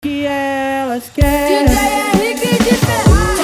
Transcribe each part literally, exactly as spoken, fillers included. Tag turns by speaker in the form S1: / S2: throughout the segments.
S1: que elas querem.
S2: D J Henrique de Ferraz.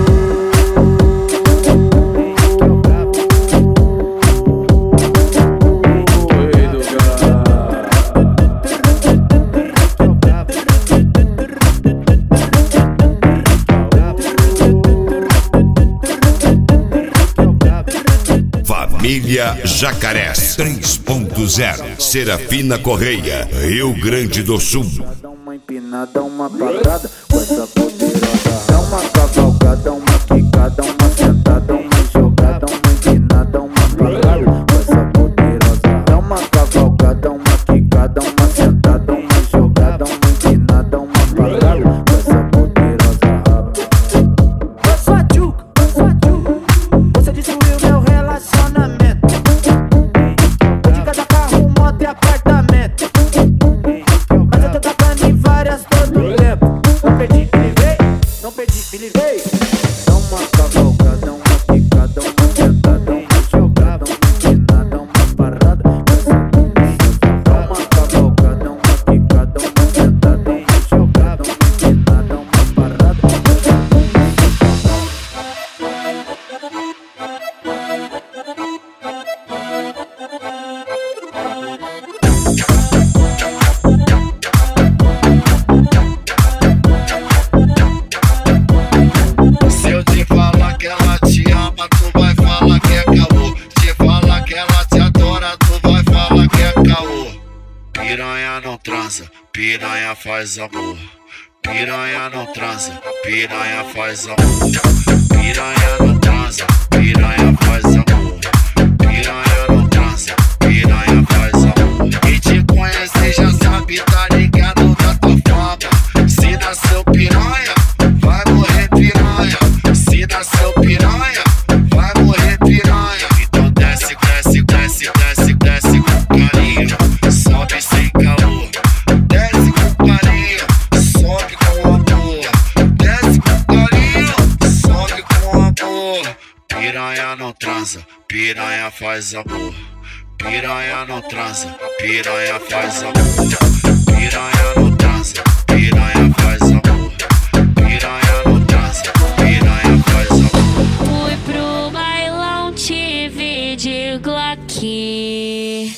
S3: Família Jacarés três ponto zero, Serafina Correia, Rio Grande do Sul.
S4: Dá uma empinada, uma parada com essa poderosa. Dá uma cavalgada, uma quicada, uma sentada, uma jogada, uma empinada, uma parada com essa poderosa. Dá uma cavalgada, uma quicada, uma sentada, uma jogada, uma empinada, uma parada com essa poderosa.
S2: Eu sou a Tchuca, eu sou a Tchuca. Você destruiu meu relacionamento. De cada carro, moto e apartamento. Mas eu tô tacando em várias todo tempo. Não perdi, me veio. Não perdi, me livrei.
S4: Dá uma cavalgada, uma quicada, uma sentada, uma jogada, uma empinada, uma parada com essa poderosa. Dá uma cavalgada, uma quicada, uma sentada, uma jogada, uma empinada, uma parada com essa
S5: Se eu te falar que ela te ama, tu vai falar que é caô. Te falar que ela te adora, tu vai falar que é caô. Piranha não transa, piranha faz amor. Piranha não transa, piranha faz amor. Piranha não transa, piranha faz amor. Piranha não transa, piranha faz amor. Quem te conhece já sabe, tá ligado da tua fama. Se nasceu piranha, vai morrer piranha. Se nasceu piranha, vai morrer piranha. Então desce, desce, desce, desce, desce com carinho. Sobe sem caô. Desce com carinho, sobe com amor. Desce com carinho, sobe com amor. Piranha não transa, piranha faz amor. Piranha não transa, piranha faz amor. Piranha não transa, piranha faz amor. Piranha não transa, piranha faz amor.
S6: Fui pro bailão, te vi de Glock.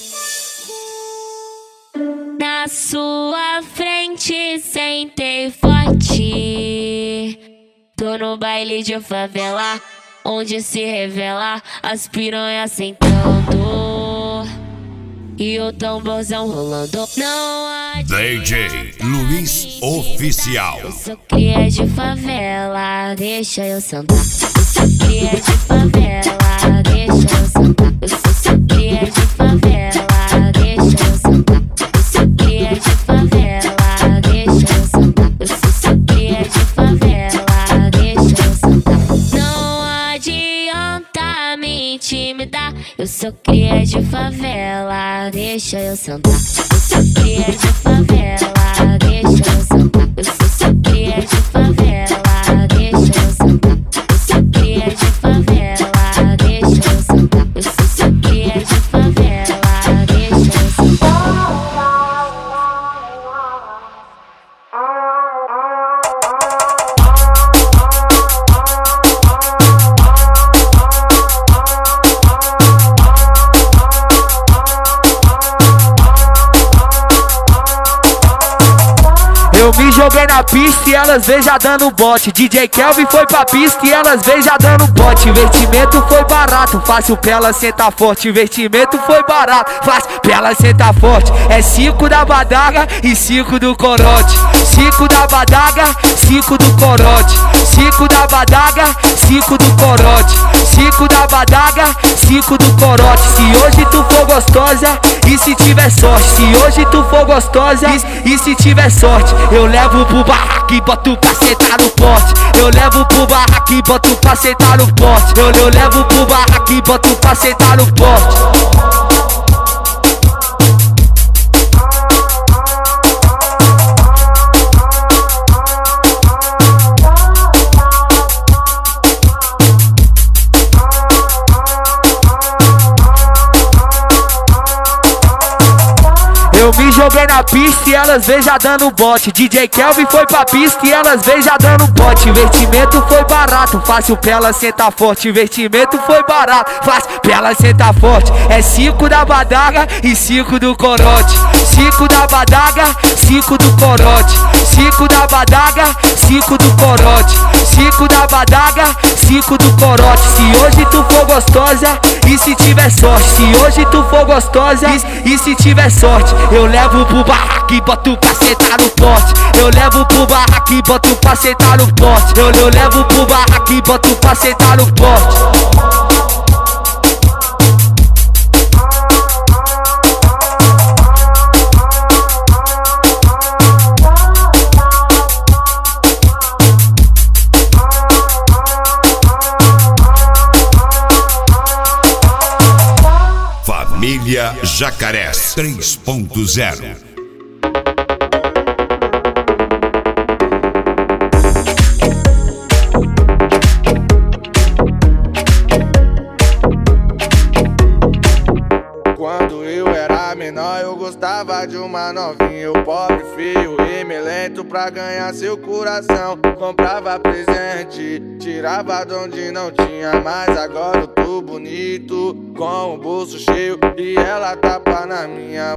S6: Na sua frente sentei forte. Tô no baile de favela, onde se revela as piranhas sentando e o tamborzão rolando. Não há
S3: D J Luiz Oficial.
S6: Eu sou cria de favela, deixa eu sentar. Eu sou cria de favela, deixa eu sentar. Eu sou só cria de favela, deixa eu sentar. Eu sou cria de favela, deixa eu sentar. Eu sou só cria de favela, deixa eu sentar. Não adianta me intimidar. Eu sou cria de favela, deixa eu sentar. Eu sou cria de favela, deixa eu sentar. Eu sou só cria de favela, deixa eu sentar. Eu sou cria de favela, deixa eu sentar. Eu sou só cria de favela, deixa eu sentar.
S1: Eu me joguei na pista e elas veio já dando bote. D J Kelvin foi pra pista e elas veio já dando bote. Investimento foi barato, fácil pra ela sentar forte. Investimento foi barato, fácil pra ela sentar forte. É cinco da badaga e cinco do corote. Cinco da badaga, cinco do corote. Cinco da badaga, cinco do corote. Cinco da badaga, cinco do corote. Se hoje tu for gostosa e se tiver sorte. Se hoje tu for gostosa e, e se tiver sorte. Eu levo pro barraco e boto pra sentar no pote. Eu levo pro barraco e boto pra sentar no pote. Eu, eu levo pro barraco e boto pra sentar no pote. Eu me joguei na pista e elas elas vêm já dando bote. D J Kelvin foi pra pista e elas vêm já dando bote. Investimento foi barato, fácil pra elas sentar forte. Investimento foi barato, fácil pra elas sentar forte. É cinco da badaga e cinco do corote. Cinco da badaga, cinco do corote. Cinco da badaga, cinco do corote. Cinco da badaga, cinco do corote. Se hoje tu for gostosa e se tiver sorte. Se hoje tu for gostosa e, e se tiver sorte, eu levo pro barraco e boto pra sentar no pote. Eu levo pro barraco e boto pra sentar no pote. Eu, eu levo pro barraco e boto pra sentar no pote.
S3: Família Jacarés três ponto zero.
S7: Quando eu era menor eu gostava de uma novinha. Eu pobre, feio e melento pra ganhar seu coração. Comprava presente, tirava de onde não tinha. Mas agora eu tô bonito, com o bolso cheio e ela tapa na minha